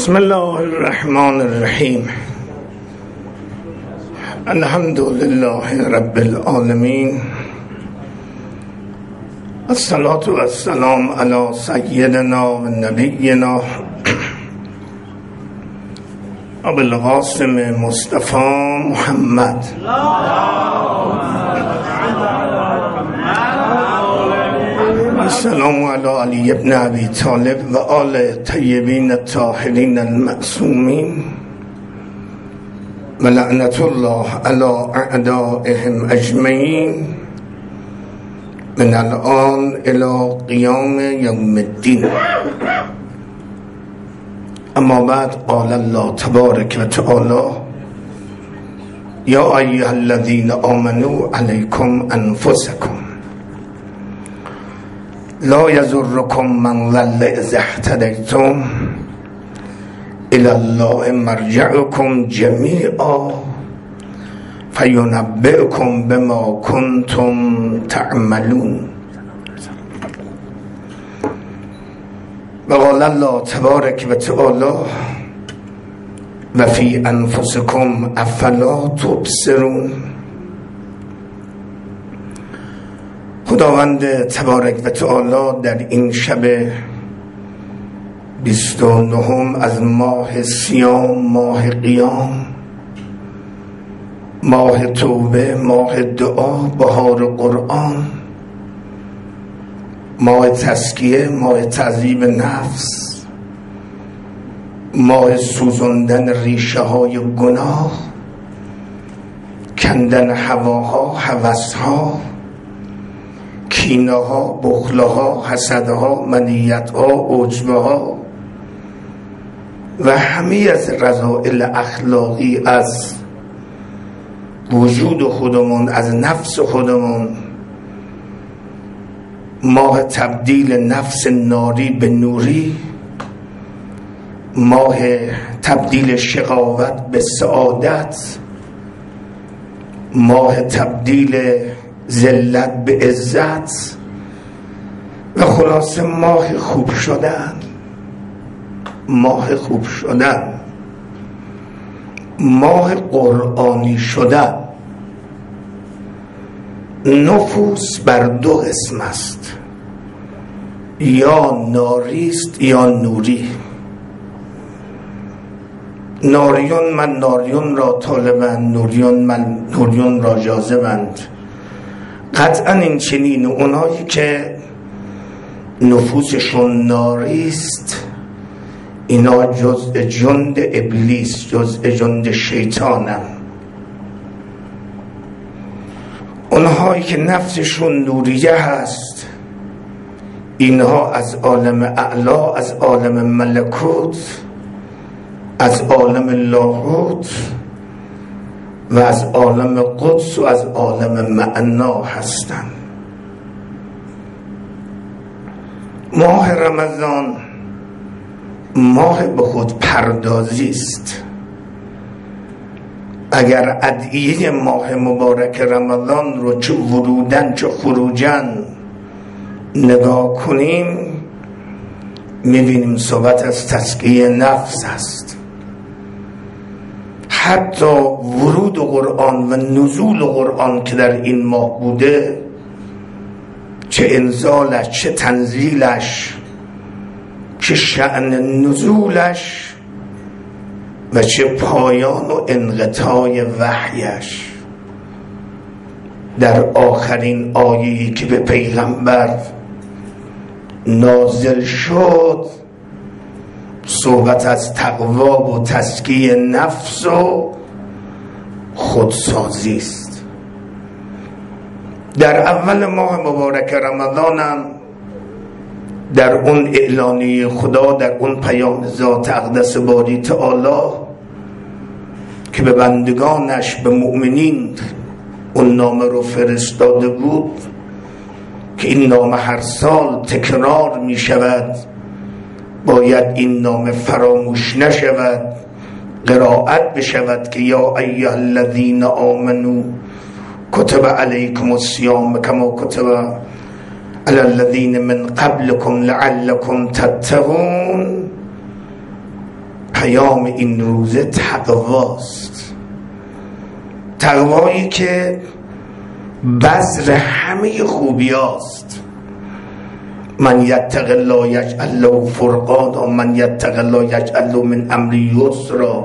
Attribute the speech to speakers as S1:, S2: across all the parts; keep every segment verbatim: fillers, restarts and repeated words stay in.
S1: بسم الله الرحمن الرحیم. الحمد لله رب العالمین، الصلاة والسلام علی سیدنا و نبینا ابو القاسم مصطفی محمد السلام علی علی ابن ابی طالب و آل طیبین الطاهرین المعصومین و لعنت الله علی اعدائهم اجمعین من الان الی قیام یوم الدین. اما بعد قال الله تبارک و تعالی: یا ایها الذین آمنوا علیکم انفسکم لا یضرکم من ضل اذا اهتدیتم الی الله مرجعکم جمیعا فینبئکم بما کنتم تعملون. و قال الله تبارک و تعالی: و فی انفسکم افلا تبصرون. خداوند تبارک و تعالی در این شب بیست و نهم از ماه صیام، ماه قیام، ماه توبه، ماه دعا، بهار قرآن، ماه تزکیه، ماه تعذیب نفس، ماه سوزاندن ریشه های گناه، کندن هواها، هوسها، کینه ها، بخل ها، حسد ها، منیت ها، عجب ها و همه از رذائل اخلاقی از وجود خودمون، از نفس خودمون. ماه تبدیل نفس ناری به نوری، ماه تبدیل شقاوت به سعادت، ماه تبدیل ذلت به عزت و خلاصه ماه خوب شدن، ماه خوب شدن، ماه قرآنی شدن. نفوس بر دو قسم است، یا ناریست یا نوری. ناریون من ناریون را طالبند، نوریون من نوریون را جاذبند. قطعا این چنین اونایی که نفوسشون ناریست اینا جزء جند ابلیس، جزء جند شیطانن. اونهایی که نفسشون نوریه هست اینها از عالم اعلا، از عالم ملکوت، از عالم لاهوت و از عالم قدس و از عالم معنا هستند. ماه رمضان ماه به خود پردازی است. اگر ادعیه ماه مبارک رمضان رو چه ورودن چه خروجن نگاه کنیم میبینیم صحبت از تزکیه نفس است. حتی ورود قرآن و نزول قرآن که در این ماه بوده، چه انزالش، چه تنزیلش، چه شأن نزولش و چه پایان و انقطاع وحیش، در آخرین آیه‌ای که به پیغمبر نازل شد صحبت از تقوا و تزکیه نفس و خودسازی است. در اول ماه مبارک رمضانم در اون اعلانیه خدا، در اون پیام ذات اقدس باری تعالی که به بندگانش، به مؤمنین اون نامه رو فرستاده بود که این نامه هر سال تکرار می شود، باید این نامه فراموش نشود، قرائت بشود که یا ایها الذین آمنوا کتب علیکم الصیام کما کتب علی الذین من قبلکم لعلکم تتقون. پیام این روزه تقواست، تقوایی که بذر همه خوبی هاست. من یتق الله یجعل له فرقانا، من یتق الله یجعل له من امر یسرا.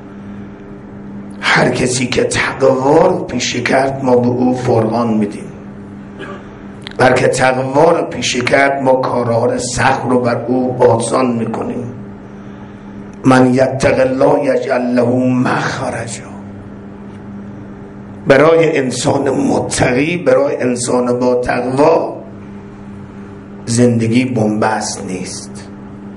S1: هر کسی که تقوا رو پیشه کرد ما به او فرقان میدیم، هر که تقوا رو پیشه کرد ما کارها سخت رو بر او آسان میکنیم. من یتق الله یجعل له مخرجا. برای انسان متقی، برای انسان با تقوا زندگی بنبست نیست.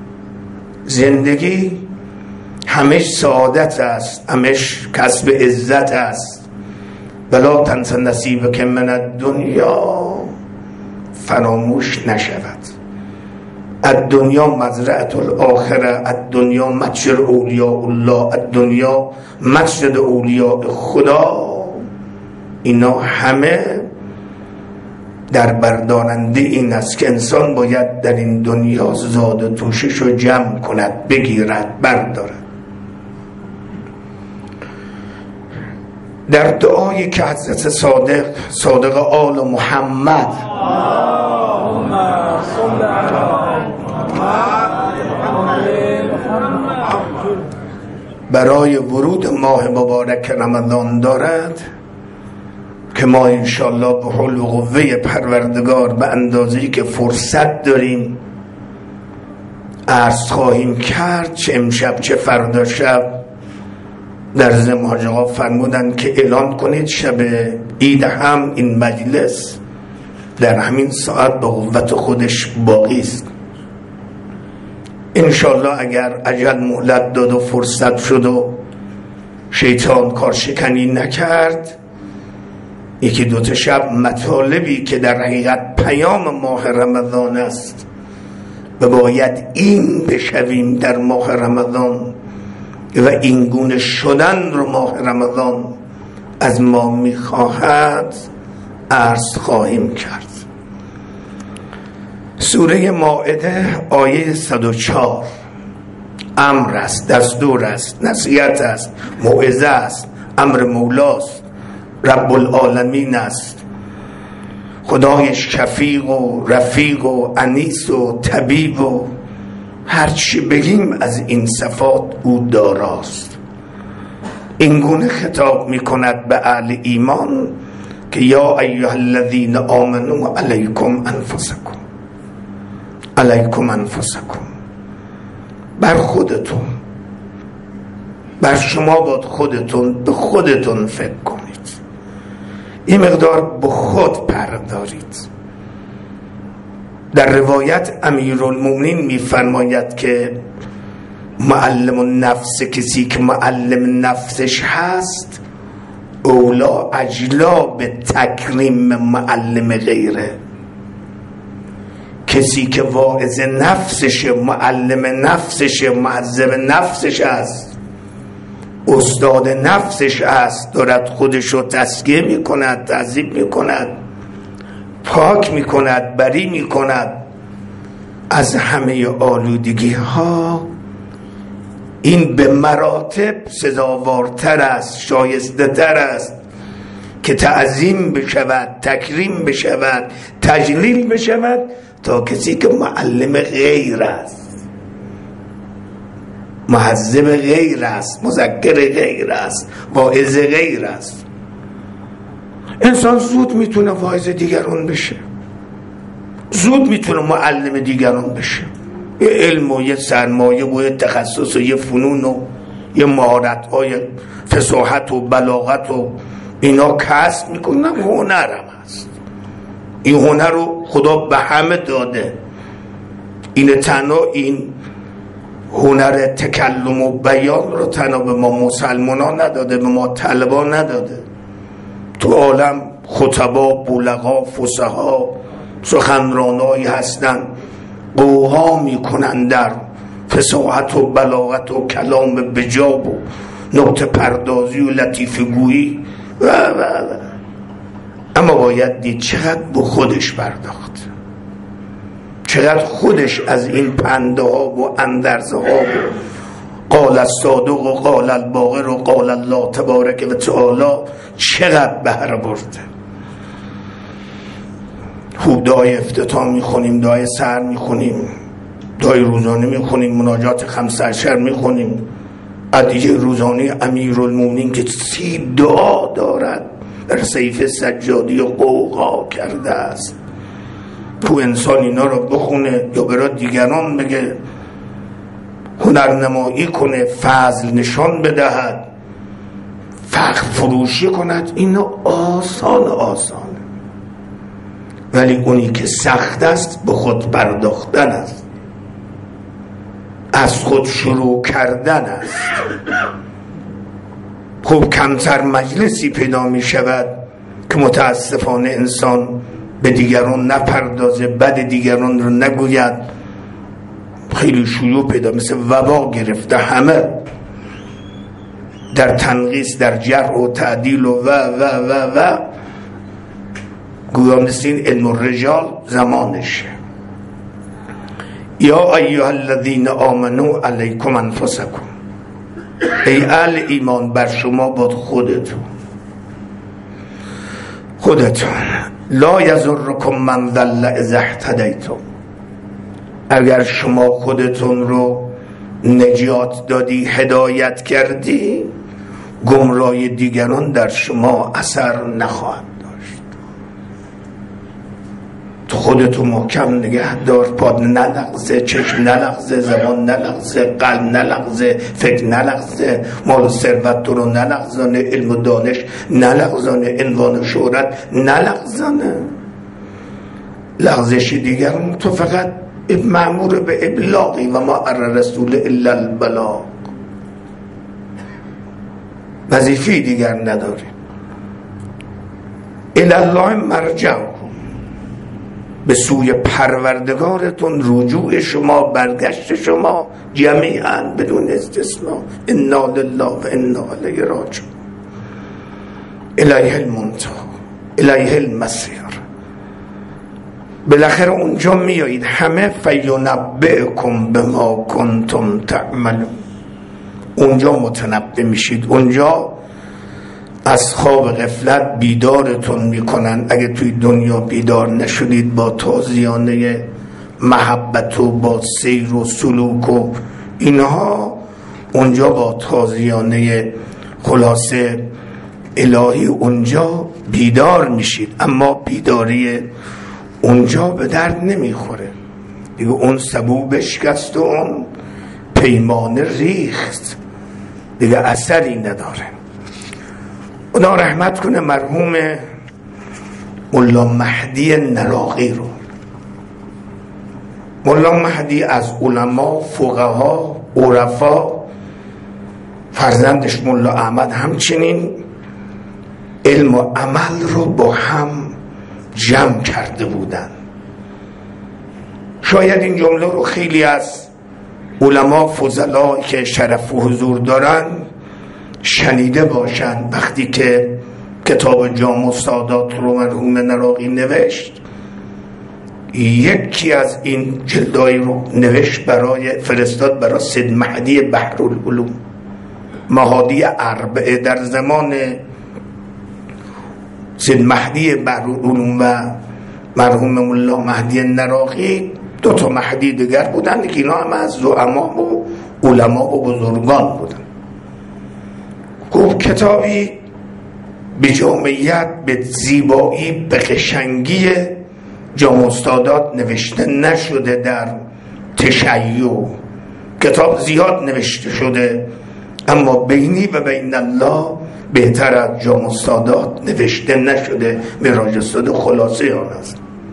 S1: زندگی همش سعادت است، همش کسب عزت است. بلا تنس نصیبک من الدنیا، فراموش نشود. الدنیا مزرعة الاخره، الدنیا متجر اولیاء الله، الدنیا مسجد اولیاء خدا. اینا همه در بردارنده این است که انسان باید در این دنیا زاد و توشش رو جمع کند، بگیرد، بردارد. در دعایی که حضرت صادق صادق آل محمد برای ورود ماه مبارک رمضان دارد که ما انشالله به حول و قوه پروردگار به اندازه‌ای که فرصت داریم عرض خواهیم کرد، چه امشب چه فردا شب. در ضمن حاج آقا فرمودن که اعلان کنید شب عید هم این مجلس در همین ساعت به قوت خودش باقی است. انشالله اگر اجل مهلت داد و فرصت شد و شیطان کارشکنی نکرد، یکی دوتا شب مطالبی که در حقیقت پیام ماه رمضان است و باید این بشویم در ماه رمضان و این گونه شدن رو ماه رمضان از ما میخواهد عرض خواهیم کرد. سوره مائده آیه صد و چهار امر است، دستور است، نصیحت است، موعظه است، امر مولاست، رب العالمین است، خدایش شفیق و رفیق و انیس و طبیب و هرچی بگیم از این صفات او داراست. این گونه خطاب میکند به اهل ایمان که یا ایها الذین آمنوا علیکم انفسکم، علیکم انفسکم، بر خودتون، بر شما باید خودتون به خودتون فکر کنید، این مقدار به خود پردارید. در روایت امیرالمومنین میفرماید که معلم النفس، کسی که معلم نفسش هست، اولا اجلا به تکریم معلم غیره. کسی که واعظ نفسش، معلم نفسش، معذب نفسش است، استاد نفسش است، دارد خودش رو تزکیه میکند، تهذیب میکند، پاک میکند، بری میکند از همه آلودگی ها، این به مراتب سزاوارتر است، شایسته تر است که تعظیم بشود، تکریم بشود، تجلیل بشود تا کسی که معلم غیر است، محذب غیر است، مذکر غیر است، واعظ غیر است. انسان زود میتونه واعظ دیگران بشه، زود میتونه معلم دیگران بشه، یه علم و یه سرمایه و یه تخصص و یه فنون و یه مهارت های فصاحت و بلاغت و اینا کسب میکنه. هنرم هست، این هنر رو خدا به همه داده. این تنها این هنر تکلم و بیان رو تنها به ما مسلمان ها نداده، به ما طلبان نداده. تو عالم خطبا، بلغا، فصحا، سخنرانایی هستن قوها میکنن در فصاحت و بلاغت و کلام بجاب و نقطه پردازی و لطیفه گویی و و و. اما باید دید چقدر به خودش پرداخت، چقدر خودش از این پنده ها و اندرزه ها و قال الصادق و قال الباقر و قال الله تبارک و تعالی چقدر بهره برده. خوب دعای افتتاح میخونیم، دعای سر میخونیم، دعای روزانه میخونیم، مناجات خمس عشر میخونیم، ادعیه روزانه امیرالمومنین که سی دعا دارد در سیف سجادی و قوقا کرده است. تو انسان اینا رو بخونه یا برای دیگران بگه، هنرنمایی کنه، فضل نشان بدهد، فقر فروشی کند، اینا آسان آسان. ولی اونی که سخت است به خود پرداختن است، از خود شروع کردن است. خوب کمتر مجلسی پیدا می شود که متاسفانه انسان به دیگران نپردازه، بد دیگران رو نگوید. خیلی شیوع پیدا، مثل وبا گرفته همه در تنقیص، در جرح و تعدیل و و و و و گویا مثل این علم الرجال زمانشه. یا ایها الذین آمنوا علیکم انفسکم، ای اهل ایمان بر شما بود خودتون خودتون لا یضرکم من ضل اذا اهتدیتم، اگر شما خودتون رو نجات دادی، هدایت کردی، گمراهی دیگران در شما اثر نخواهد داشت. تو خودتو محکم نگه دار، پاد نلغزه، چشم نلغزه، زبان نلغزه، قلب نلغزه، فکر نلغزه، مال و ثروت تو رو نلغزانه، علم و دانش نلغزانه، عنوان و شهرت نلغزانه. لغزش دیگران تو فقط مأمور به ابلاغی و ما ار رسول الا البلاغ، وظیفه دیگر نداری. الی الله مرجعکم، به سوی پروردگارتون رجوع شما، برگشت شما جمیعا بدون استثناء. انا لله و انا الیه راجعون. الیه المنتهی، الیه المصیر. بالاخره اونجا میایید همه. فینبئکم بما کنتم تعملون، اونجا متنبه میشید، اونجا از خواب غفلت بیدارتون میکنن. اگه توی دنیا بیدار نشدید با تازیانه محبت و با سیر و سلوک و اینها، اونجا با تازیانه خلاصه الهی اونجا بیدار میشید. اما بیداری اونجا به درد نمیخوره دیگه، اون سبو بشکست و اون پیمانه ریخت دیگه، اثری نداره. خدا رحمت کنه مرحوم مولا مهدی نراقی رو. مولا مهدی از علما، فقها، عرفا، فرزندش مولا احمد همچنین علم و عمل رو با هم جمع کرده بودن. شاید این جمله رو خیلی از علما فضلا که شرف و حضور دارن شنیده باشن. وقتی که کتاب جامع السادات رو مرحوم نراقی نوشت، یکی از این جلدای رو نوشت برای فرستاد برای سید مهدی بحرالعلوم، مهادی اربعه. در زمان سید مهدی بحرالعلوم و مرحوم مولا مهدی نراقی دو تا مهدی دیگر بودن که اینا هم از زعما و علما و بزرگان بودن. خوب کتابی به جامعیت، به زیبایی، به قشنگی جامع السادات نوشته نشده در تشیع. کتاب زیاد نوشته شده اما بینی و بین الله بهتر از جامع السادات نوشته نشده. معراج الساده خلاصه آن است.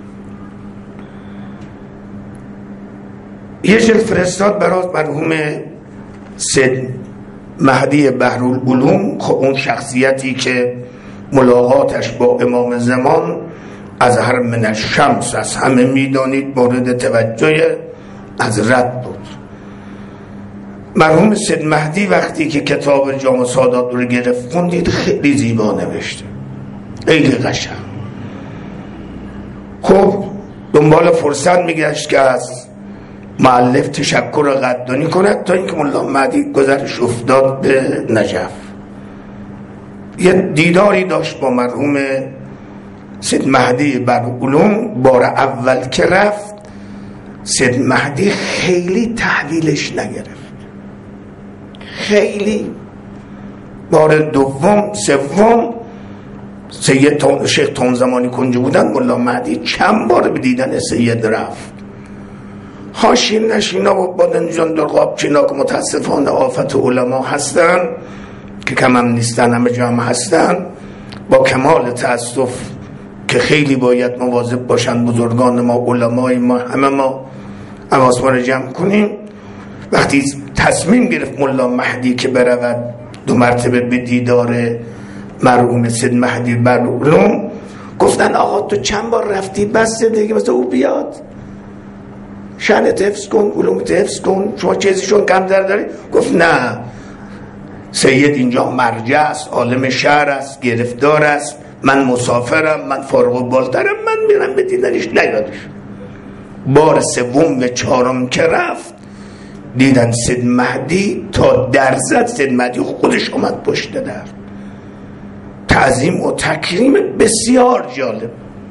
S1: یه جلد فرستاد برای مرحوم سید مهدی بحرالعلوم. خب اون شخصیتی که ملاقاتش با امام زمان از هر من الشمس، از همه میدانید مورد توجه حضرت بود. مرحوم سید مهدی وقتی که کتاب جامع السادات رو گرفت خوندید، خیلی زیبا نوشته، خیلی قشنگ. خب دنبال فرصت میگشت که از مؤلف تشکر قدردانی کند تا اینکه ملا مهدی گذرش افتاد به نجف. یه دیداری داشت با مرحوم سید مهدی برعلوم. بار اول که رفت سید مهدی خیلی تحویلش نگرفت، خیلی. بار دوم سوم سید تون شیخ تون زمانی کنجی بودن، ملا مهدی چند بار به دیدن سید رفت. حاشیه نشینا و بادنجان در قابچینا که متاسفانه آفت علما هستن که کم هم نیستن، همه جمع هستن، با کمال تاسف که خیلی باید مواظب باشن بزرگان ما، علمای ما، همه ما حواسمون رو جمع کنیم. وقتی تصمیم گرفت ملا مهدی که برود دو مرتبه به دیدار مرحوم سید مهدی برعلوم، گفتن آقا تو چند بار رفتی، بس دیگه مثلا او بیاد، شأنت حفظ کن، علومت حفظ کن، شما چیزیشون کم در داری. گفت نه، سید اینجا مرجع است، عالم شهر است، گرفتار است، من مسافرم، من فارغ البالترم، من میرم به دیدنش، نیادش. بار سوم و چهارم که رفت دیدن سید مهدی تا در زد، سید مهدی خودش آمد پشت در. تعظیم و تکریم بسیار جالب.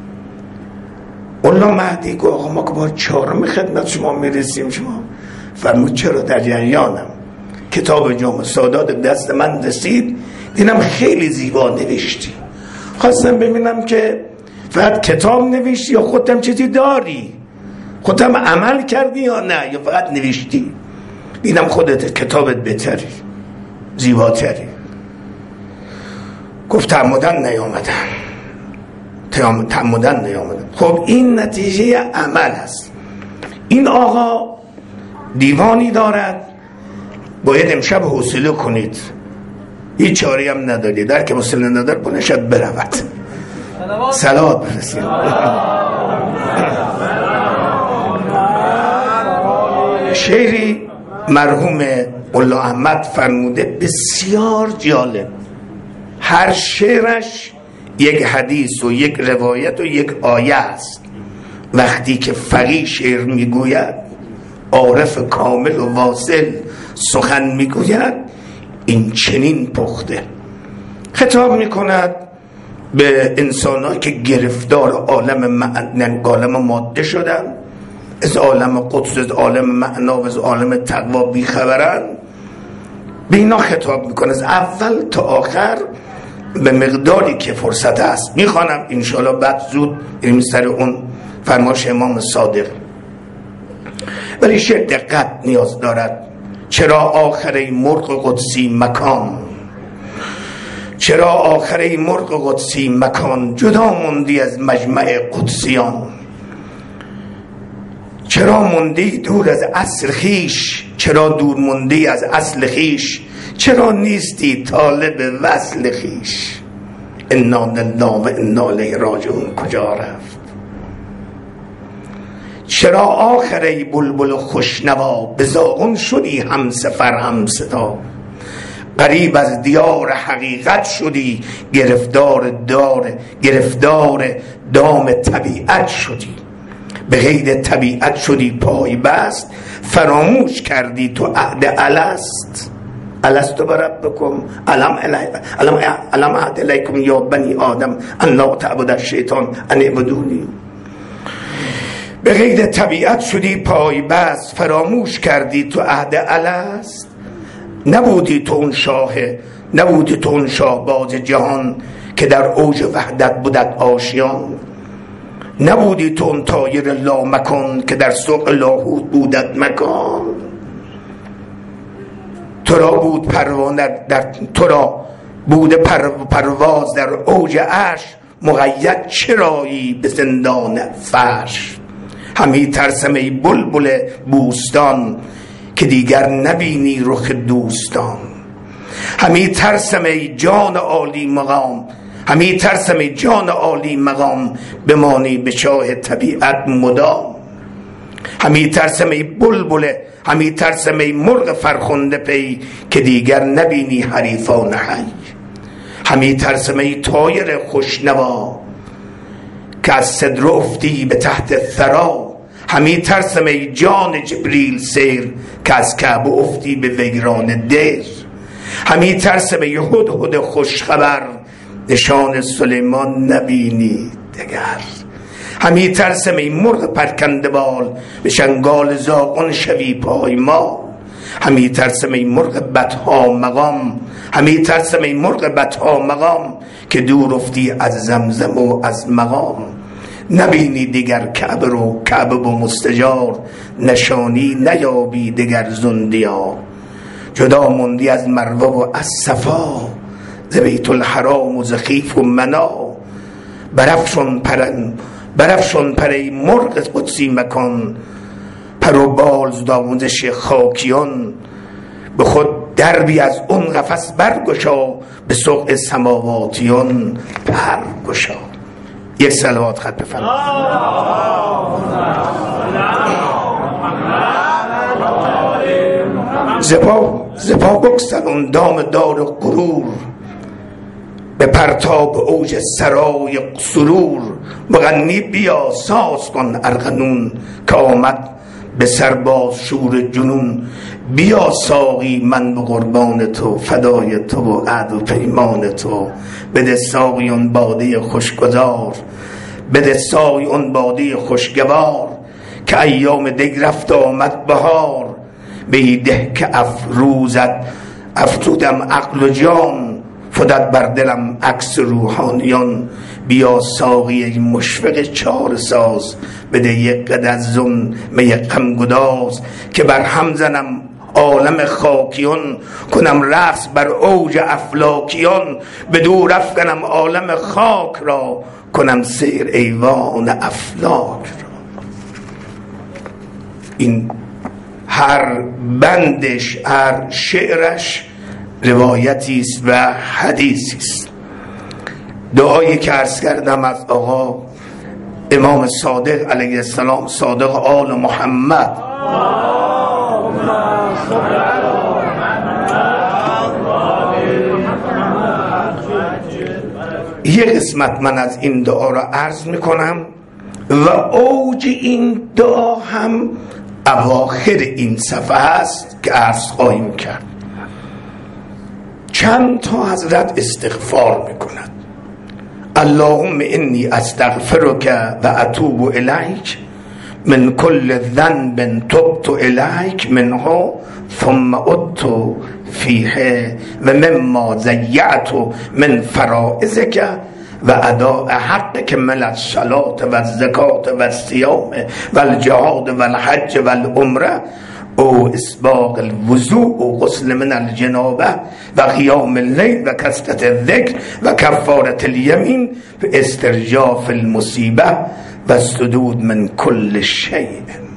S1: ملا مهدی گفت آقا ما که بار چهارم خدمت شما میرسیم. شما فرمود چرا؟ در جریانم. کتاب جامع سادات دست من رسید، دیدم خیلی زیبا نوشتی، خواستم ببینم که فقط کتاب نوشتی یا خودم چیزی داری، خودم عمل کردی یا نه، یا فقط نوشتی. دیدم خودت کتابت بهتری، زیباتری. گفت تعمدن نیامدن، تعمدن نیامدن. خب این نتیجه عمل است. این آقا دیوانی دارد، باید امشب حوصله کنید، هیچ چاری هم نداری، در که حوصله ندار بنشد برود. صلوات برسید. شعری مرحوم ملا احمد فرموده بسیار جالب، هر شعرش یک حدیث و یک روایت و یک آیه است. وقتی که فقیه شعر میگوید، عارف کامل و واصل سخن میگوید، این چنین پخته. خطاب میکند به انسان‌هایی که گرفتار عالم معن... عالم ماده شدن، از عالم قدس، از عالم معنا و از عالم تقوا بیخبرن. به اینا خطاب میکنه از اول تا آخر به مقداری که فرصت هست. میخوانم انشاءالله بعد زود بریم سر اون فرمایش امام صادق، ولی شعر دقت نیاز دارد. چرا آخره مرغ قدسی مکان، چرا آخره مرغ قدسی مکان، جدا موندی از مجمع قدسیان. چرا موندی دور از اصل خیش، چرا دور موندی از اصل خیش، چرا نیستی طالب وصل خیش. انا لله و انا الیه راجعون کجا رفت؟ چرا آخره بلبل خوشنوا، به زاغون شدی هم سفر هم صدا. قریب از دیار حقیقت شدی، گرفتار دار گرفتار دام طبیعت شدی. به قید طبیعت شدی پای بست، فراموش کردی تو عهد الست. الست بربکم علم علم علم عهد الیکم یا بنی آدم ان لا تعبد الشیطان ان اعبدونی. به قید طبیعت شدی پای بست، فراموش کردی تو عهد الست. نبودی تو اون شاه، نبودی تو اون شاه باز جهان که در اوج وحدت بودت آشیان. نبودی تو اون طایر لا مکان که در سوق لاهوت بودت مکان. تو را بود پروانه در تو را بود پر پرواز در اوج عرش، مقید چرایی به زندان فرش. همی ترسم ای بلبل بوستان که دیگر نبینی رخ دوستان. همی ترسم ای جان عالی مقام، همی ترسم ای جان عالی مقام، بمانی به چاه طبیعت مدام. همی ترسم ای بلبل، همی ترسم ای مرغ فرخنده پی که دیگر نبینی حریفان حی. همی ترسم ای طایر خوشنوا که از صدر افتی به تحت ثرا. همی ترسم ای جان جبریل سیر که از کعبه افتی به ویران دیر. همی ترسم ای هدهد خوش خبر نشان سلیمان نبینی دگر. همی ترسم ای مرغ پرکنده بال به شنگال زاغان شوی پایمال. همی ترسم ای مرغ بدها مقام همی ترسم ای مرغ بدها مقام که دور افتی از زمزم و از مقام. نبینی دیگر کعبه رو کعبه و مستجار نشانی نیابی دیگر زندیا. جدا موندی از مروه و از صفا ز بیت الحرام و ز خیف و منا. برافشان پرن برافشان پری مرغ قدسی مکان پر و بال داموزش خاکیان. به خود دربی از اون قفس برگشا به سوق سماواتیان برگشا. یک صلوات خط بفرمایید. زپا زپا بگسلون دام دار غرور به پرتاب اوج سرای سرور. مغنی بیا ساز کن ارغنون که آمد به سرباز شور جنون. بیا ساقی من به قربان تو فدای تو و عهد و پیمان تو. بده ساقی اون باده خوشگذار بده ساقی اون باده خوشگوار که ایام دیگ رفت آمد بهار. بیده که افروزد افزودم عقل و جان فدت بر دلم عکس روحانیان. بیا ساقی مشفق چار ساز بده یک قدر زن می غم گداز که بر هم زنم عالم خاکیان کنم رقص بر اوج افلاکیان. به دور افکنم عالم خاک را کنم سیر ایوان افلاک را. این هر بندش هر شعرش روایتی است و حدیثی است. دعایی که عرض کردم از آقا امام صادق علیه السلام صادق آل محمد یه قسمت من از این دعا را عرض میکنم و اوج این دعا هم اواخر این صفحه است که عرض خواهیم کرد. چند تا حضرت استغفار میکند. اللهم انی استغفرک و اتوب الیک من کل ذنب تبت الیک منه ثم عدت فیه و مما ضیعت من فرائضک و اداء حقک من الصلاة و الزکات و الصیام و الجهاد و الحج و العمره او اسباغ الوضوء و غسل من الجنابه و قیام اللیل و کثرت الذکر و کفارة الیمین و استرجاف المصیبه و الصدود من کل شیء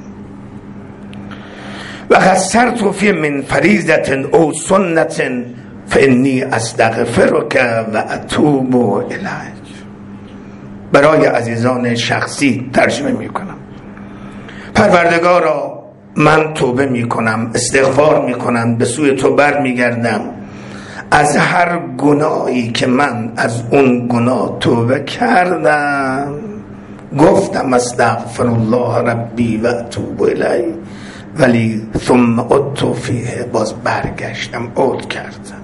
S1: و قصرت فی من فریضة او سنة فانی استغفرک و اتوب الیک. برای عزیزان شخصی ترجمه می کنم. پروردگارا من توبه می کنم استغفار می کنم به سوی تو بر می گردم از هر گناهی که من از اون گناه توبه کردم. گفتم استغفر الله ربی و اتوب الیه ولی ثم عدت فیه باز برگشتم عود کردم.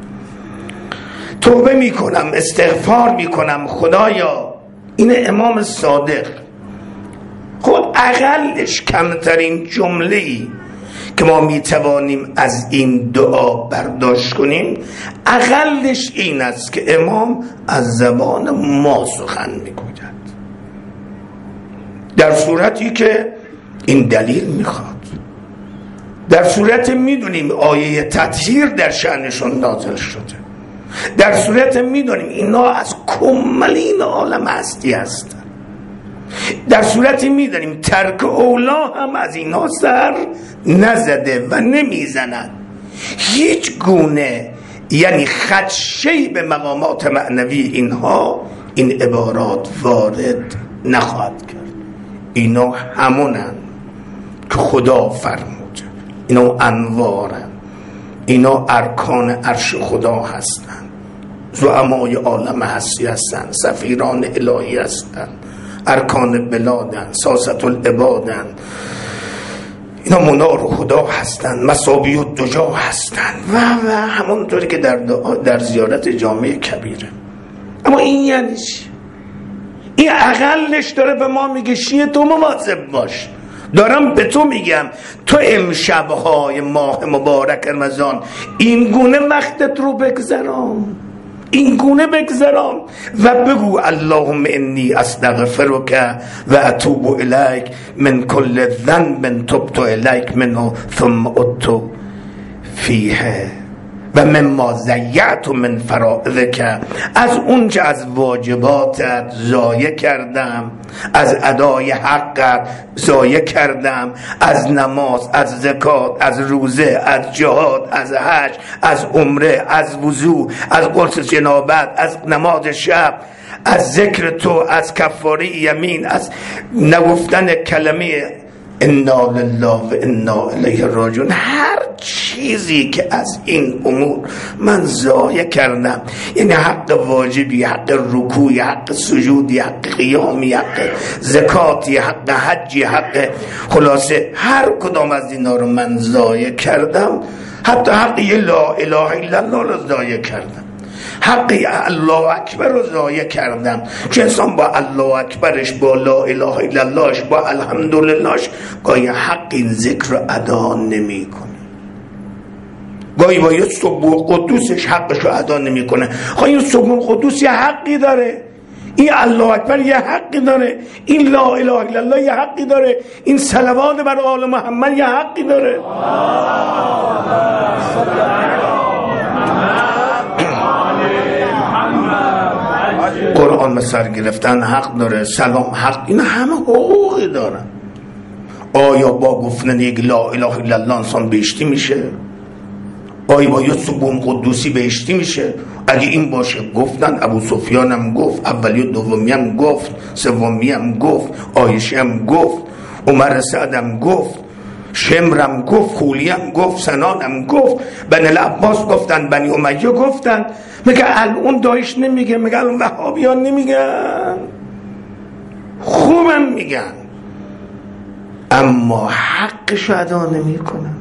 S1: توبه می کنم استغفار می کنم. خدایا این امام صادق خود اقلش کمترین جمله‌ای که ما می توانیم از این دعا برداشت کنیم اقلش این است که امام از زبان ما سخن می گوید، در صورتی که این دلیل می خواد، در صورت می دونیم آیه تطهیر در شأنشون نازل شده، در صورت می دونیم اینا از کمالین عالم هستی هستن، در صورتی می دونیم ترک اولا هم از اینا سر نزده و نمی زند. هیچ گونه یعنی خدشه‌ای به مقامات معنوی اینها این عبارات وارد نخواهد کرد. اینا همونن که خدا فرموده، اینا انوارن، اینا ارکان عرش خدا هستن، زعمای عالم هستی هستن، سفیران الهی هستن، ارکان بلادن، ساست العبادن، اینا منار خدا هستن، مصابیح الدجا هستن و و همونطوری که در در زیارت جامع کبیره. اما این یعنی چی؟ این اقلش داره به ما میگه شیعه تو مواظب باش. دارم به تو میگم تو امشبهای ماه مبارک رمضان این گونه وقتت رو بگذران، این گونه بگذران و بگو اللهم انی استغفرک و اتوب الیک من کل ذنب تبت الیک منه ثم عدت فیه و مما ضیعت من فرائضک، از اونچه از واجباتت ضایع کردم، از ادای حقت ضایع کردم، از نماز، از زکات، از روزه، از جهاد، از حج، از عمره، از وضو، از قرص جنابت، از نماز شب، از ذکر تو، از کفاره یمین، از نگفتن کلمه انا لله و انا الیه راجعون. هر چیزی که از این امور من ضایع کردم، یعنی حق واجبی، حق رکوعی، حق سجودی، حق قیامی، حق زکاتی، حق حجی، حق خلاصه هر کدام از اینا رو من ضایع کردم. حتی حق لا اله الا الله رو ضایع کردم، حق الله اکبر رو ضایع کردم. چه انسان با الله اکبرش، با لا اله الا اللهش، با الحمدللهش گاهی حق این ذکر رو ادا نمی کنه، گاهی با یه سبوح قدوسش حقش رو ادا نمی کنه. خواهی این سبوح قدوس یه حقی داره، این الله اکبر یه حقی داره، این لا اله الا الله یه حقی داره، این صلوات بر آل محمد یه حقی داره. قرآن مثل گرفتن حق داره، سلام حق، این همه حقوقی دارن. آیا با گفتن یک لا اله الا الله انسان بهشتی میشه؟ آیا با یه سبوح قدوسی بهشتی میشه؟ اگه این باشه گفتن ابو سفیان هم گفت، اولی و دومی هم گفت، سومی هم گفت، عایشه هم گفت، عمر سعد هم گفت، شمرم گفت، خولیم گفت، سنانم گفت، بنی العباس گفتن، بنی امیه گفتن. مگه الان داعش نمیگه؟ مگه الان وهابیان نمیگن؟ خوبم میگن، اما حقش ادا نمی کنن.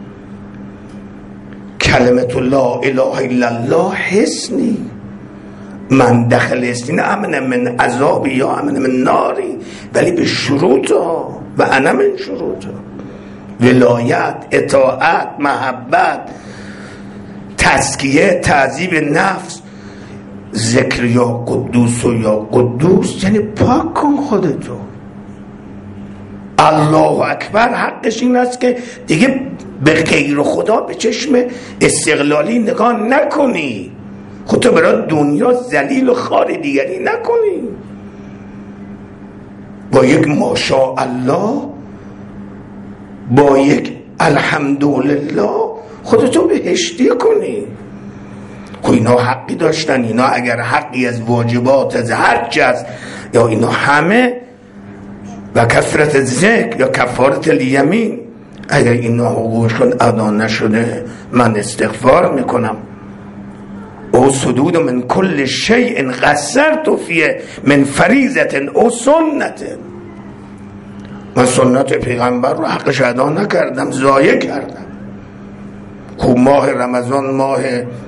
S1: کلمت لا اله الا الله حسنی، من دخل حسنی امن من عذاب یا امن من ناری، ولی به شروط ها و انا من شروط ها: ولایت، اطاعت، محبت، تزکیه، تعذیب نفس، ذکر یا قدوس و یا قدوس، یعنی پاک کن خودتو. الله اکبر حقش این است که دیگه به غیر خدا به چشم استقلالی نگاه نکنی، خودتو برای دنیا ذلیل و خوار دیگری نکنی. با یک ماشاءالله، با یک الحمدلله خودتو بهشتی کنی. خب اینا حقی داشتن، اینا اگر حقی از واجبات، از حج است، یا اینا همه، و کثرت ذکر یا کفارت الیمین، اگر اینا حقوقشون ادا نشده من استغفار میکنم. او صدود من کل شیء قصرت فیه من فریضت او سنت، من سنت پیغمبر رو حقش ادا نکردم، ضایع کردم. خوب ماه رمضان ماه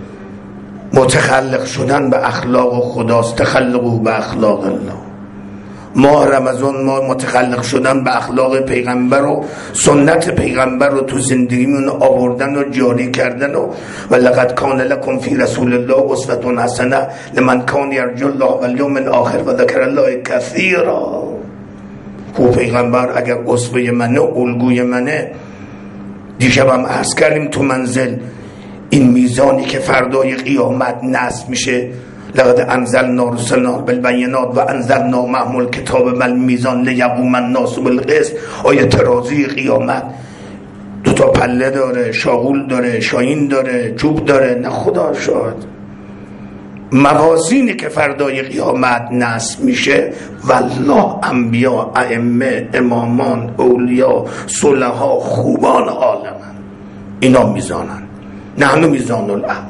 S1: متخلق شدن به اخلاق خداست، تخلقوا به اخلاق الله. ماه رمضان ماه متخلق شدن به اخلاق پیغمبر و سنت پیغمبر رو تو زندگیمون آوردن و جاری کردن. و ولقد کان لکم فی رسول الله اسوة حسنه لمن کان یرجو الله والیوم الاخر و ذکر الله کثیرا. خوب پیغمبر اگر اسوه منه و الگوی منه، دیشبم عرض کردیم تو منزل، این میزانی که فردای قیامت نصب میشه، لقد انزلنا رسلنا بالبینات و انزلنا معهم الکتاب والمیزان لیقوم الناس بالقسط. آیه ترازی قیامت دو تا پله داره، شاغول داره، شاهین داره، چوب داره، نه خدا شاد. موازینی که فردای قیامت نصب میشه، والله انبیا، ائمه، امامان، اولیا، صلحا، خوبان عالمن اینا میزانن، نحن میزان الاعمال.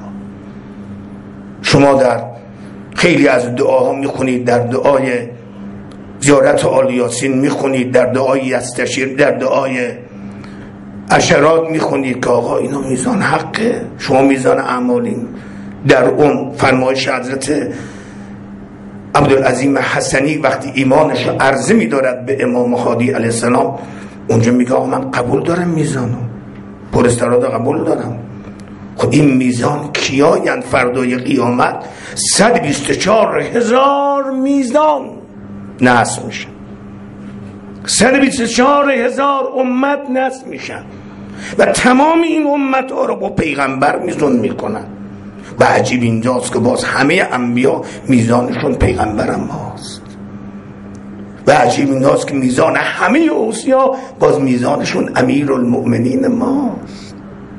S1: شما در خیلی از دعاها میخونید، در دعای زیارت آل یاسین میخونید، در دعای یستشیر، در دعای عشرات میخونید که آقا اینا میزان حقه، شما میزان اعمالین. در اون فرمایش حضرت عبدالعظیم حسنی وقتی ایمانش عرضه میدارد به امام هادی علیه السلام، اونجا میگه آقا من قبول دارم میزانو، پرسترادا قبول دارم. خب این میزان کیایند فردای قیامت؟ صد و بیست و چهار هزار میزان نصب میشن، صد و بیست و چهار هزار امت نصب میشن و تمام این امت ها رو با پیغمبر میزان میکنن. و عجیب اینجاست که باز همه انبیا میزانشون پیغمبر ماست. و عجیب اینجاست که میزان همه اوصیا باز میزانشون امیر المؤمنین ماست.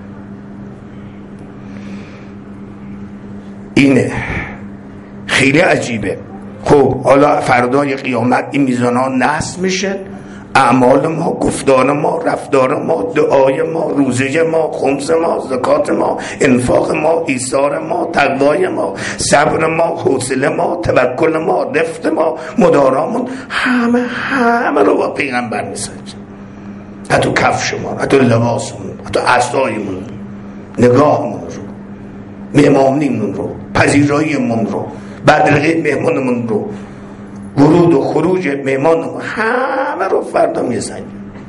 S1: اینه خیلی عجیبه. خب حالا فردای قیامت این میزان ها نصب میشه، اعمال ما، گفتار ما، رفتار ما، دعای ما، روزه ما، خمس ما، زکات ما، انفاق ما، ایثار ما، تقوای ما، صبر ما، حوصله ما، توکل ما، رفت ما، مدارامون، همه همه رو با پیغمبر میسنجه. حتی کفشمون، حتی لباسمون، حتی عصایمون، نگاهمون رو، مهمانیمون رو، پذیراییمون رو، بدرقه مهمانمون رو، ورود و خروج مهمانمون، همه رو فردا میسنجه.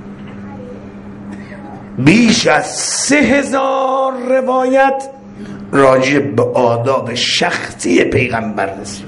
S1: بیش از سه هزار روایت راجع به آداب شخصی پیغمبر رسید.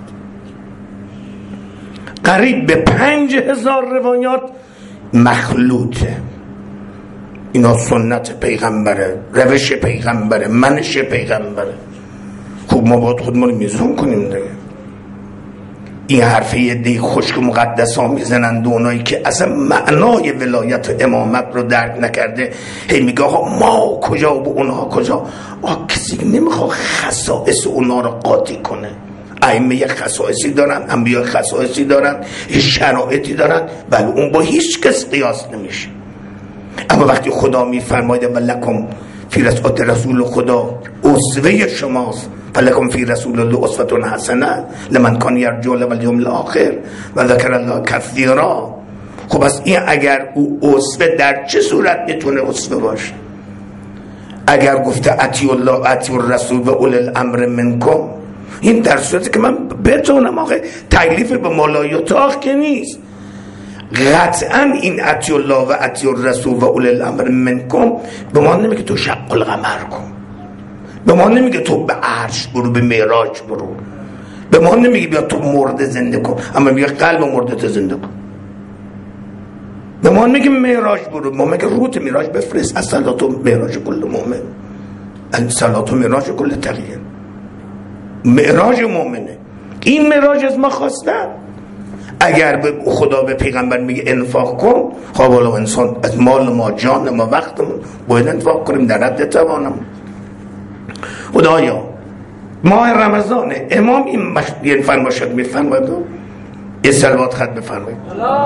S1: قریب به پنج هزار روایات مخلوطه. اینا سنت پیغمبره، روش پیغمبره، منش پیغمبره. خوب ما باید خودمون میزان کنیم دیگه. این حرفه یه دی خشک مقدس ها میزنن، اونایی که اصلا معنای ولایت و امامت رو درک نکرده هی میگه آقا ما کجا و اونها کجا. آقا کسی نمیخواد خصائص اونها رو قاطی کنه. ائمه خصائصی دارن، انبیا خصائصی دارن، شرایطی دارن، ولی اون با هیچ کس قیاس نمیشه. اما وقتی خدا میفرماید ولکم فی رسول خدا اسوه شماست، فلکم فی رسول الله اسوه حسنه لمن کان یرجو الیوم الاخر و ذکر الله کثیرا. خب پس این اگر او اسوه در چه صورت میتونه اسوه باشه؟ اگر گفته اطیعوا الله اطیعوا الرسول و اولی الامر منکم، این در صورتی که من بتونم آخه تکلیف به مالایطاق که نیست. قطعا این اطیعوا الله و اطیعوا الرسول و اولی الامر منکم به ما نمیگه تو شق القمر کن، به ما نمیگه تو به عرش برو، به معراج برو، به ما نمیگه بیا تو مرده زنده کن، اما میگه قلب مرده تو زنده کن. به ما میگه معراج برو، ما میگه روت معراج بفرست. از صلات و معراج کل مؤمن، از صلات و معراج کل تقی. معراج مؤمنه. این معراج از ما خواستن. اگر به خدا به پیغمبر میگه انفاق کن، خب حالا انسان از مال ما، جان ما، وقتمون باید انفاق کنیم در حد توانمون. خدایا ماه رمضان امام این مشهد فرماشد میفرماید، یه صلوات خط بفرمایید.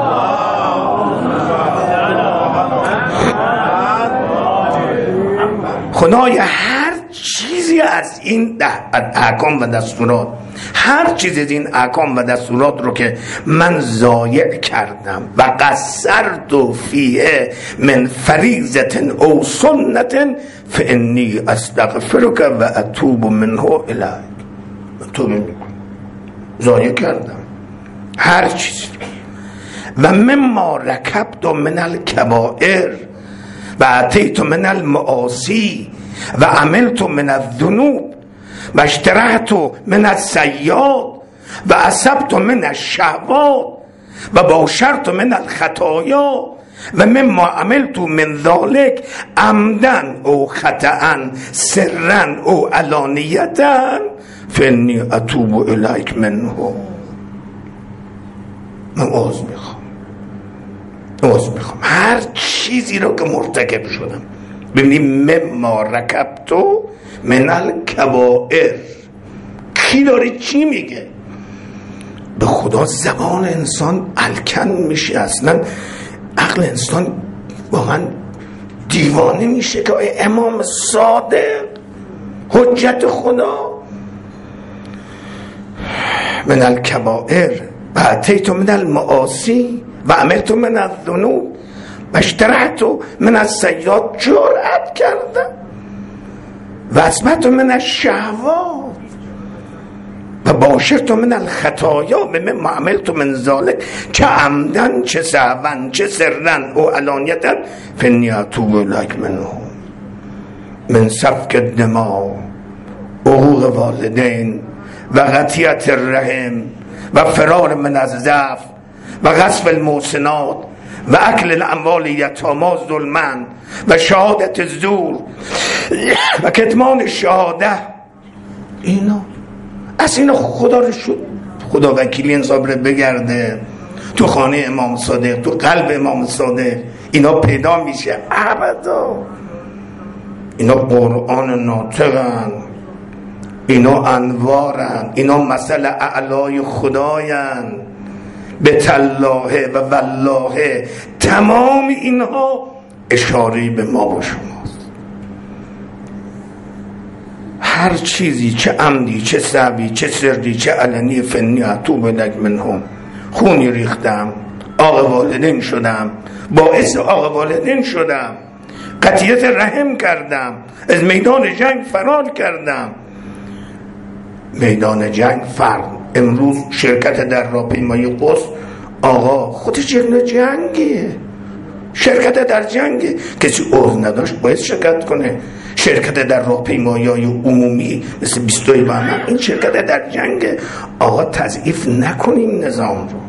S1: خدایا هر چیزی از این احکام و دستورات، هر چیزی از این احکام و دستورات رو که من ضایع کردم و قصرت فیه من فریضة او سنة فانی استغفرک و اتوب منه الیک، تو میگم ضایع کردم هر چیزی و مما رکبت من الکبائر و اتیت من المعاصی و عملت من الذنوب و اشترعت من السیئات و اصبت من الشهوات و باشرت من الخطایا و مما عملت من ذلك عمدا او خطأ سرا او علانیتا فانی اتوب الیک منه. من عذر میخوام، عذر میخوام هر چیزی رو که مرتکب شدم. ببینیم مما رکبتو من الکبائر، کی داره چی میگه؟ به خدا زبان انسان الکن میشه، اصلا عقل انسان واقعا دیوانه میشه که امام صادق حجت خدا من الکبائر و اتیت من المعاصی و عملت من الذنوب و اشترعت من السیئات، جرأت کردم و اصبحت من الشهوات و باشرت من الخطایا بما عملت من ذلك، چه عمدن چه سهوا چه سرن او علانیتا فانی اتوب الیک منه من سفک الدماء حقوق والدین و قطیعت الرحم و فرار من از ضعف و غصب المحسنات و اکل الاموال یتاما ظلما و شهادت الزور و کتمان شهاده. اینا از اینا خدا رو شد خدا وکیلی انصاب رو بگرده تو خانه امام صادق، تو قلب امام صادق اینا پیدا میشه. ابدا اینا قرآن ناطقن، اینا انوارن، اینا مثل اعلای خداین، به تالله و والله. تمام اینها اشاره به ما و شماست. هر چیزی، چه عمدی چه سهوی چه سری چه علنی، فنی اتوب الیک منهم، خونی ریختم، آق والدین شدم، باعث آق والدین شدم، قطیعت رحم کردم، از میدان جنگ فرار کردم. میدان جنگ فرد امروز شرکت در راهپیمایی قدس، آقا خودش یک جنگیه، شرکت در جنگ. کسی عرض نداشت باید شرکت کنه. شرکت در راهپیمایی‌های عمومی مثل بیستوی بهمن، این شرکت در جنگ. آقا تضعیف نکنیم نظام رو.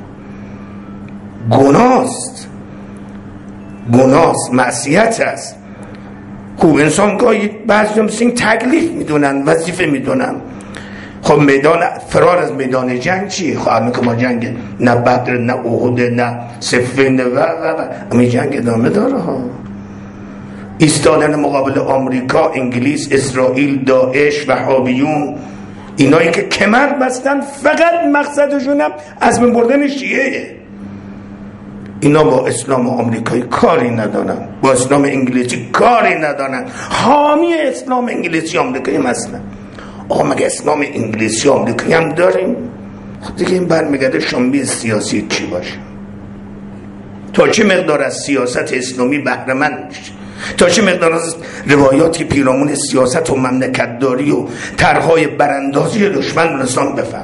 S1: گناست، گناست، معصیت است. خوب انسان گاهی بعضی هم مثل این تکلیف میدونن، وظیفه میدونن. خب میدان فرار از میدان جنگ چی؟ خب که ما جنگ نه بدر نه احد نه صفین و و و اما جنگ ادامه داره ها. ایستادن مقابل آمریکا، انگلیس، اسرائیل، داعش، وهابیون، اینایی که کمر بستن فقط مقصدشون هم از بین بردن شیعه. اینا با اسلام آمریکایی کاری ندارن، با اسلام انگلیسی کاری ندارن، حامی اسلام انگلیسی آمریکایی مثلا. آقا مگه اسلام انگلیسی آمریکایی هم داریم؟ خب دیگه این برمیگرده شنبه سیاسی چی باشه؟ تا چه مقدار از سیاست اسلامی بهره مند میشه؟ تا چه مقدار از روایاتی پیرامون سیاست و مملکتداری و طرحهای براندازی دشمن اسلام بفهم.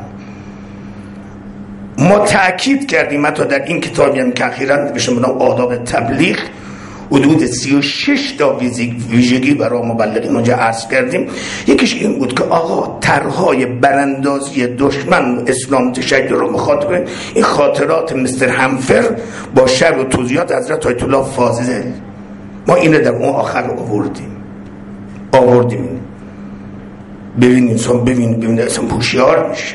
S1: ما تأکید کردیم حتی در این کتابی هم که اخیراً نوشته بودم آداب تبلیغ، حدود سی و شش تا ویژگی برای مبلغین اونجا عرض کردیم. یکیش این بود که آقا طرحهای براندازی دشمن و اسلام تشیع رو مخاطب کنید. این خاطرات مستر همفر با شر و توضیحات حضرت آیت الله فاضل، ما اینو در اون آخر آوردیم آوردیم ببین انسان ببین ببین اصلا هوشیار میشه.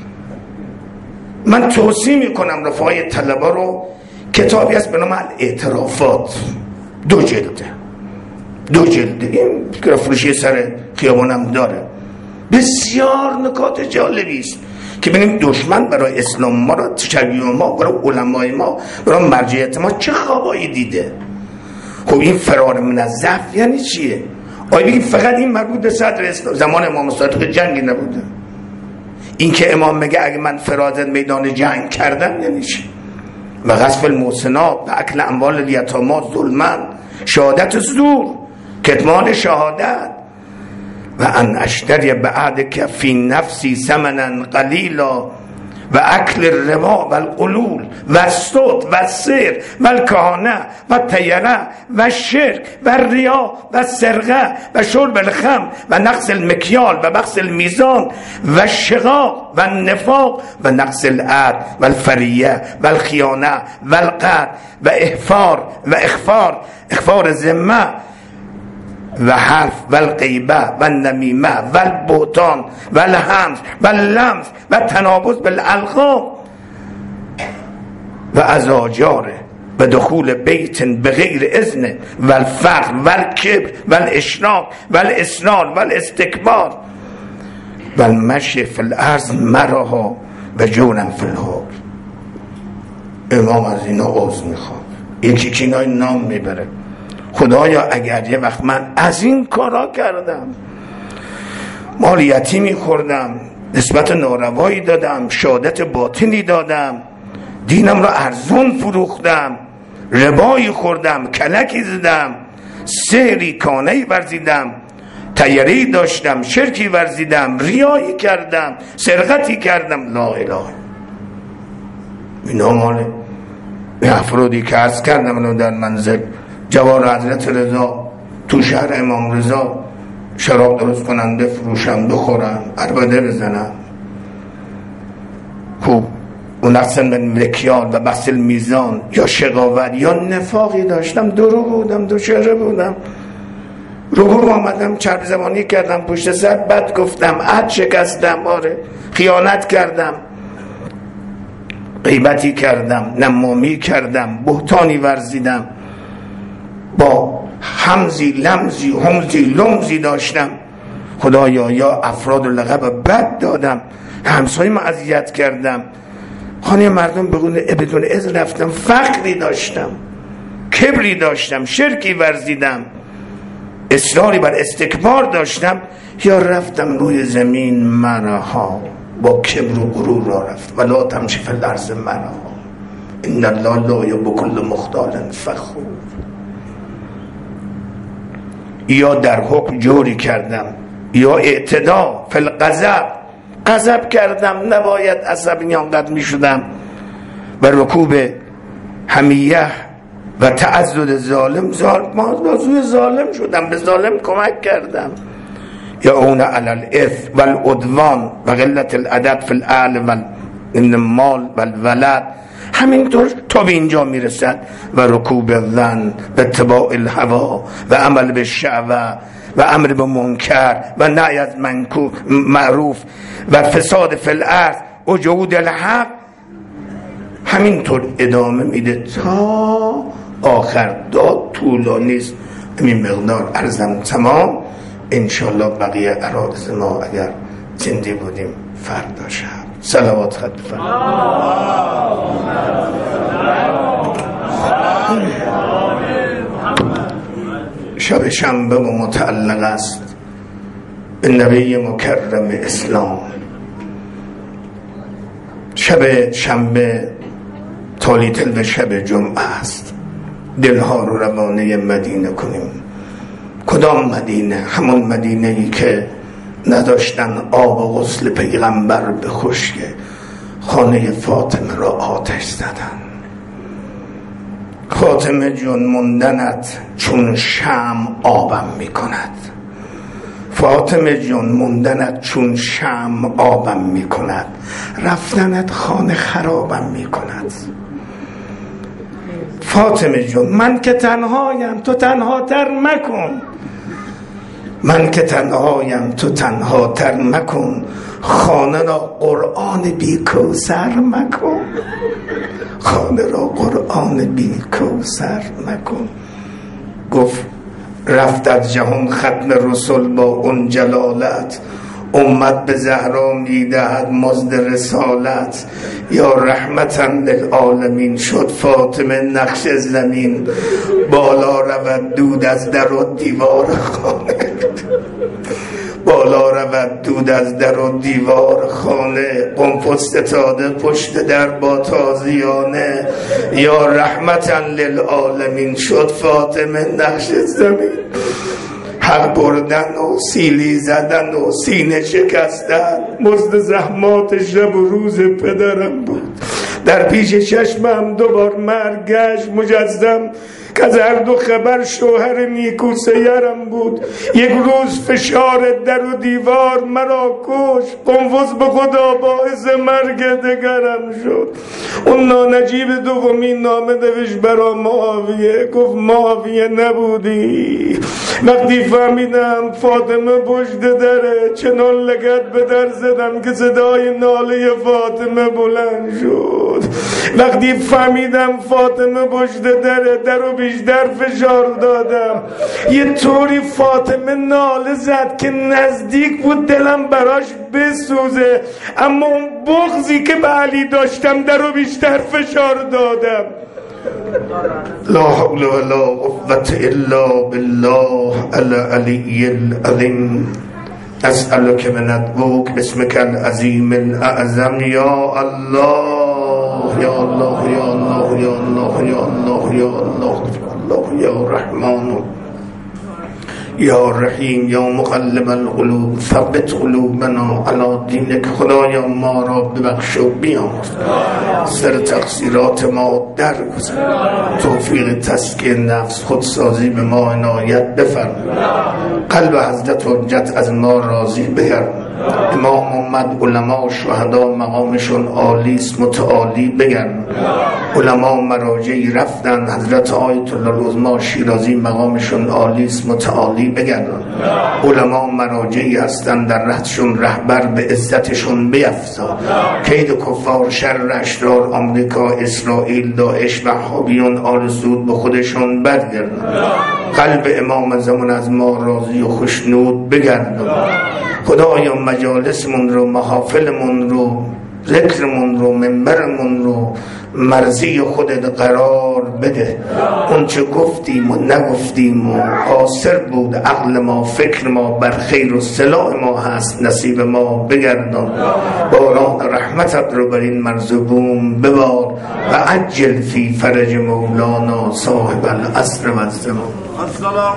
S1: من توصیه میکنم رفقای طلبه رو، کتابی هست به نام الاعترافات، دو جلده دو جلده این فکر فروشی سر خیابانم داره. بسیار نکات جالبی است که ببینیم دشمن برای اسلام ما را، تشیع ما، برای علمای ما، برای مرجعیت ما چه خوابایی دیده. خب این فرار من از ضعف یعنی چیه؟ آیا بگیم فقط این مربوط به صدر اسلام زمان امام صادق جنگی نبوده؟ این که امام میگه اگه من فرار از میدان جنگ کردم یعنی چی؟ و غصب المحسنات و اکل اموال الیتاما ظلما، شهادت زور، کتمان شهادت، و ان اشتری بعدک فی نفسی ثمنا قلیلا و اکل الربا و القلول و الصوت و السر و الکهانه و تیره و شرک و ریا و سرقه و شرب الخمر و نقص المکیال و بخس المیزان و الشقاق و النفاق و نقص العهد و الفریه و الخیانه و القتل و احفار و اخفار اخفار ذمه و حرف و الغیبه و النمیمه و البهتان و الحمز و اللمز و تنابز بالالقاب و ازاجاره و دخول بیت بغیر اذن و الفقر و الکبر و الاشراک و الاسرار و الاستکبار و المشی فی الارض مرها و جورا فی الحال. امام از اینا عوض میخواد، یکی که اینا نام میبره. خدایا اگر یه وقت من از این کارا کردم، مال یتیمی خوردم، نسبت ناروایی دادم، شهادت باطنی دادم، دینم را ارزون فروختم، ربایی خوردم، کلکی زدم، سحری کانهی ورزیدم، طیره‌ای داشتم، شرکی ورزیدم، ریایی کردم، سرقتی کردم. لا اله. اینا ماله افرادی که عرض کردم انو در منزل جوار حضرت رضا تو شهر امام رضا شراب درست کنن، بفروشن، بخورن، عربده بزنن. خوب اون احسن من ملکیان و بحث میزان یا شقاوت یا نفاقی داشتم، دروغ بودم، دوشهره بودم، رو آمدم، چرب زمانی کردم، پشت سر بد گفتم، عهد شکستم، آره خیانت کردم، غیبتی کردم، نمامی کردم، بهتانی ورزیدم، با همزی لمزی همزی لمزی داشتم. خدایا یا افراد و لقب بد دادم، همسایه ما اذیت کردم، خانه مردم بدون اذن رفتم، فقری داشتم، کبری داشتم، شرکی ورزیدم، اصراری بر استکبار داشتم، یا رفتم روی زمین مرها با کبر و غرور را رفت. ولا تمشی فی الارض مرها ان الله لا یحب کل مختال فخور. یا در حکم جوری کردم، یا اعتدا فی الغضب، غضب کردم، نباید عصبی آنقدر می شدم، و رکوب حمیه و تعضد ظالم، بازوی ظالم شدم، به ظالم کمک کردم. یا اون علی الاثم والعدوان و قلت الادب فی الاهل و المال و الولد. همینطور تا به اینجا میرسد. و رکوب الظن و اتباع الهوا و عمل به شهوه و امر به منکر و نهی از معروف و فساد فی الارض و جهود الحق. همینطور ادامه میده تا آخر. داد طولانی است، این مقدار عرضم تمام. انشالله بقیه عراض ما اگر زنده بودیم فردا شب. صلوات خط بفرمایید. شب شنبه و متعلق است به نبی مکرم اسلام. شب شنبه تالی تل شب جمعه است. دلها رو روانه مدینه کنیم. کدام مدینه؟ همون مدینه ای که نداشتن آب و غسل پیغمبر به خشک خانه فاطمه را آتش زدن. فاطمه جون موندنت چون شمع آبم می کند. فاطمه جون موندنت چون شمع آبم می کند. رفتنت خانه خرابم می کند. فاطمه جون من که تنهایم تو تنها تر مکن. من که تنهایم تو تنها تر مکن. خانه را قرآن بی کوثر مکن. خانه را قرآن بی کوثر مکن. گفت رفت از جهان ختم رسول با اون جلالت. امت به زهرا میدهد مزد رسالت. یا رحمتا للعالمین شد فاطمه نقش زمین. بالا رود دود از در و دیوار خانه. بالا رود دود از در و دیوار خانه. قنفذ ستاده پشت در با تازیانه. یا رحمتا للعالمین شد فاطمه نقش زمین. حق بردن و سیلی زدن و سینه شکستن مزد زحمات شب و روز پدرم بود. در پیش چشمم دوبار مرگ گشت مجزم که از هر دو خبر شوهر نیکو سیرم بود. یک روز فشار در و دیوار مرا کش. قنفذ به خدا باعث مرگ دگرم شد. اون نانجیب دومین نامه نوشت برا معاویه. گفت معاویه نبودی. وقتی فهمیدم فاطمه پشت دره چنان لگد به در زدم که صدای ناله فاطمه بلند شد. وقتی فهمیدم فاطمه پشت دره درو بیشتر فشار دادم. یه طوری فاطمه ناله زد که نزدیک بود دلم براش بسوزه، اما اون بغضی که به علی داشتم درو بیشتر فشار دادم. لا حول ولا قوة الا بالله العلی العظیم. اسألك من ادعوك باسمك العظیم الاعظم یا الله یا الله یا الله یا الله یا الله یا الله الله یا رحمان یا رحیم یا مقلب القلوب ثبت قلوبنا علی دینک. خدایا ما را ببخش و بیامرز، سر تقصیرات ما درگذر، توفیق تزکیه نفس خودسازی به ما عنایت بفرما، قلب حضرت حجت از ما راضی بگردان. امام محمد علما و شهدا مقامشون عالیست متعالی بگردان. علما و مراجعی رفتن، حضرت آیت الله العظما شیرازی مقامشون عالیست متعالی بگردان. علما و مراجعی هستن در رهشون رهبر به عزتشون بیفزا. کید کفار شر اشرار آمریکا اسرائیل داعش وهابیون آل سعود به خودشون برگردان. قلب امام زمان از ما راضی و خوشنود بگردان. خدایا مجالسمون رو، محافلمون رو، ذکرمون رو، منبرمون رو مرضی خودت قرار بده. اون چه گفتیم و نگفتیم و قاصر بود عقل ما، فکر ما بر خیر و صلاح ما هست، نصیب ما بگردان. باران رحمتت رو بر این مرزبون ببار و عجل فی فرج مولانا صاحب العصر و الزمان.